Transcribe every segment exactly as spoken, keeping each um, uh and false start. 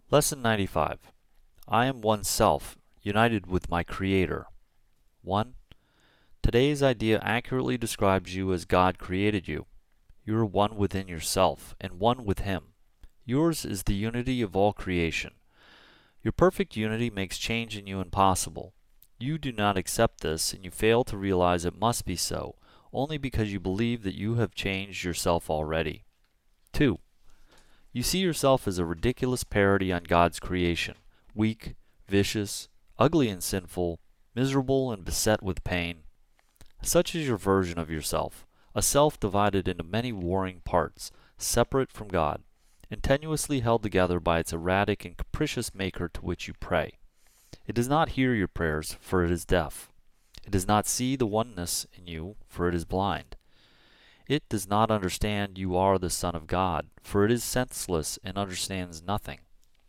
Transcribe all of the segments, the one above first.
Lesson ninety-five. I am one self, united with my Creator. one. Today's idea accurately describes you as God created you. You are one within yourself, and one with Him. Yours is the unity of all creation. Your perfect unity makes change in you impossible. You do not accept this, and you fail to realize it must be so, only because you believe that you have changed yourself already. two. You see yourself as a ridiculous parody on God's creation, weak, vicious, ugly and sinful, miserable and beset with pain. Such is your version of yourself, a self divided into many warring parts, separate from God, and tenuously held together by its erratic and capricious maker to which you pray. It does not hear your prayers, for it is deaf. It does not see the oneness in you, for it is blind. It does not understand you are the Son of God, for it is senseless and understands nothing.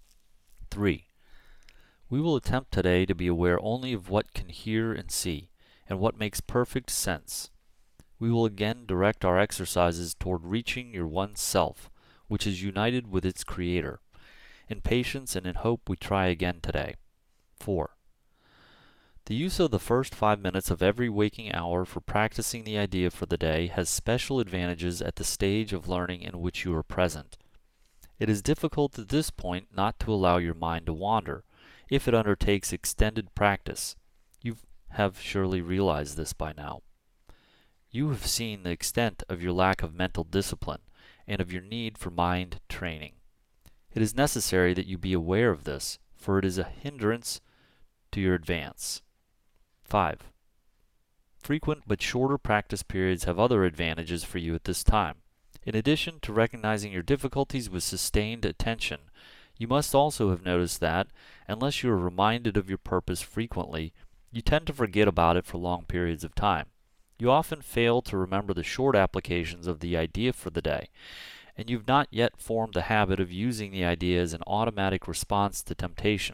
three. We will attempt today to be aware only of what can hear and see, and what makes perfect sense. We will again direct our exercises toward reaching your one self, which is united with its Creator. In patience and in hope we try again today. four. The use of the first five minutes of every waking hour for practicing the idea for the day has special advantages at the stage of learning in which you are present. It is difficult at this point not to allow your mind to wander, if it undertakes extended practice. You have surely realized this by now. You have seen the extent of your lack of mental discipline, and of your need for mind training. It is necessary that you be aware of this, for it is a hindrance to your advance. five. Frequent but shorter practice periods have other advantages for you at this time. In addition to recognizing your difficulties with sustained attention, you must also have noticed that, unless you are reminded of your purpose frequently, you tend to forget about it for long periods of time. You often fail to remember the short applications of the idea for the day, and you have not yet formed the habit of using the idea as an automatic response to temptation.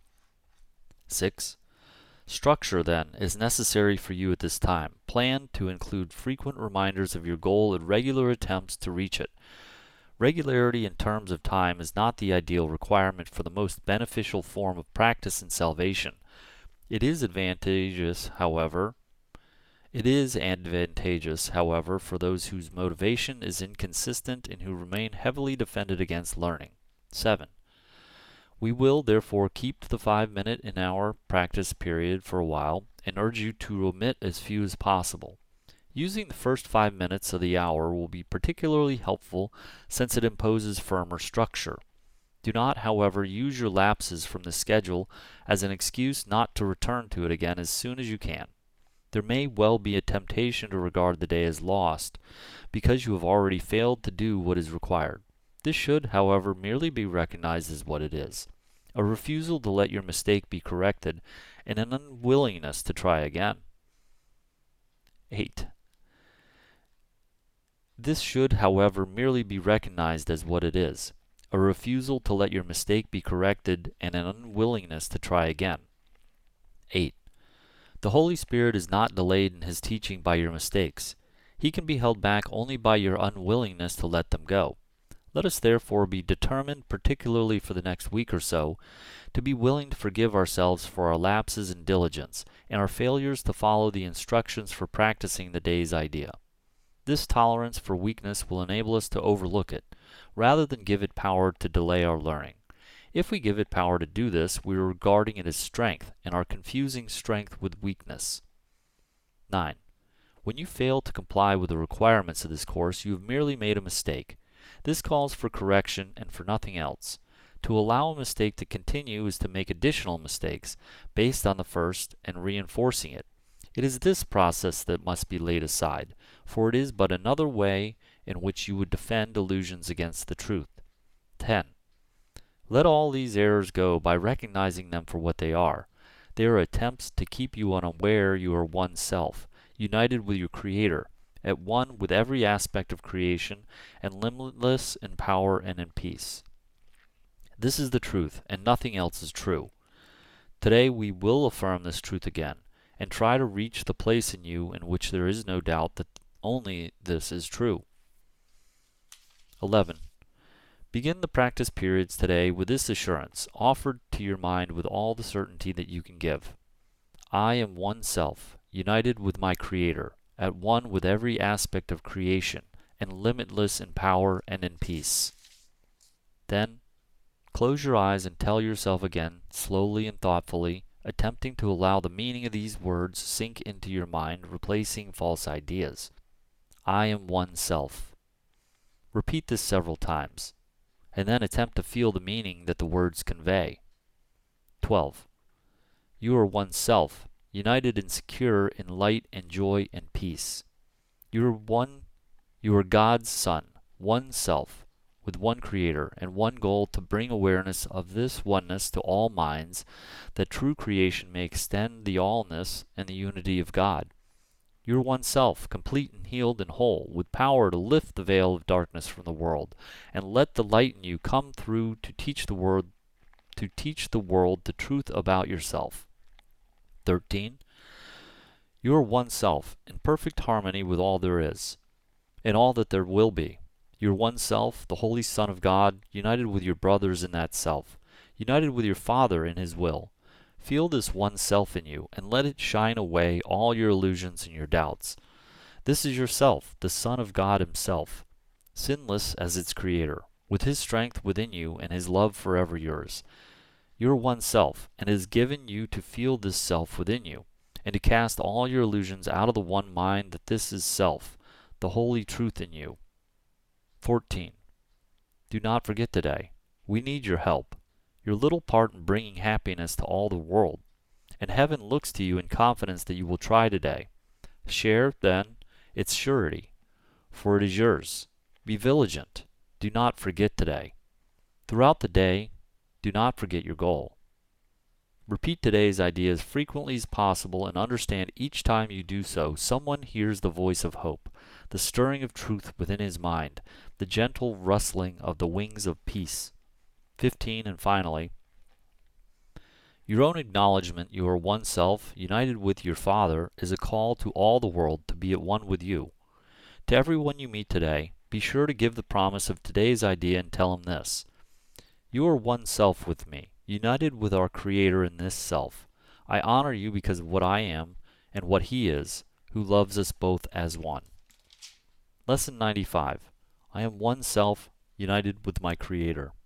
six. Structure, then, is necessary for you at this time. Plan to include frequent reminders of your goal and regular attempts to reach it. Regularity in terms of time is not the ideal requirement for the most beneficial form of practice in salvation. It is advantageous, however, it is advantageous, however, for those whose motivation is inconsistent and who remain heavily defended against learning. seven. We will, therefore, keep the five-minute an hour practice period for a while, and urge you to omit as few as possible. Using the first five minutes of the hour will be particularly helpful, since it imposes firmer structure. Do not, however, use your lapses from the schedule as an excuse not to return to it again as soon as you can. There may well be a temptation to regard the day as lost, because you have already failed to do what is required. This should, however, merely be recognized as what it is, a refusal to let your mistake be corrected, and an unwillingness to try again. eight. This should, however, merely be recognized as what it is, a refusal to let your mistake be corrected, and an unwillingness to try again. eight. The Holy Spirit is not delayed in His teaching by your mistakes. He can be held back only by your unwillingness to let them go. Let us therefore be determined, particularly for the next week or so, to be willing to forgive ourselves for our lapses in diligence, and our failures to follow the instructions for practicing the day's idea. This tolerance for weakness will enable us to overlook it, rather than give it power to delay our learning. If we give it power to do this, we are regarding it as strength, and are confusing strength with weakness. nine. When you fail to comply with the requirements of this course, you have merely made a mistake. This calls for correction and for nothing else. To allow a mistake to continue is to make additional mistakes, based on the first, and reinforcing it. It is this process that must be laid aside, for it is but another way in which you would defend illusions against the truth. ten. Let all these errors go by recognizing them for what they are. They are attempts to keep you unaware you are one self, united with your Creator, at one with every aspect of creation, and limitless in power and in peace. This is the truth, and nothing else is true. Today we will affirm this truth again, and try to reach the place in you in which there is no doubt that only this is true. eleven. Begin the practice periods today with this assurance, offered to your mind with all the certainty that you can give. I am one self, united with my Creator, at one with every aspect of creation, and limitless in power and in peace. Then, close your eyes and tell yourself again, slowly and thoughtfully, attempting to allow the meaning of these words sink into your mind, replacing false ideas. I am one self. Repeat this several times, and then attempt to feel the meaning that the words convey. twelve. You are one self, united and secure in light and joy and peace. You are one, you are God's Son, one self, with one Creator and one goal to bring awareness of this oneness to all minds, that true creation may extend the allness and the unity of God. You are one self, complete and healed and whole, with power to lift the veil of darkness from the world, and let the light in you come through to teach the world, to teach the world the truth about yourself. thirteen. You are one self, in perfect harmony with all there is, and all that there will be. You are one self, the Holy Son of God, united with your brothers in that self, united with your Father in His will. Feel this one self in you, and let it shine away all your illusions and your doubts. This is yourself, the Son of God Himself, sinless as its Creator, with His strength within you and His love forever yours. You are one self, and it is given you to feel this self within you, and to cast all your illusions out of the one mind that this is self, the holy truth in you. fourteen. Do not forget today. We need your help, your little part in bringing happiness to all the world, and heaven looks to you in confidence that you will try today. Share, then, its surety, for it is yours. Be vigilant. Do not forget today. Throughout the day, do not forget your goal. Repeat today's idea as frequently as possible, and understand each time you do so, someone hears the voice of hope, the stirring of truth within his mind, the gentle rustling of the wings of peace. fifteen. And finally, your own acknowledgement you are one self, united with your Father, is a call to all the world to be at one with you. To everyone you meet today, be sure to give the promise of today's idea and tell him this. You are one self with me, united with our Creator in this self. I honor you because of what I am and what He is, who loves us both as one. Lesson ninety-five. I am one self, united with my Creator.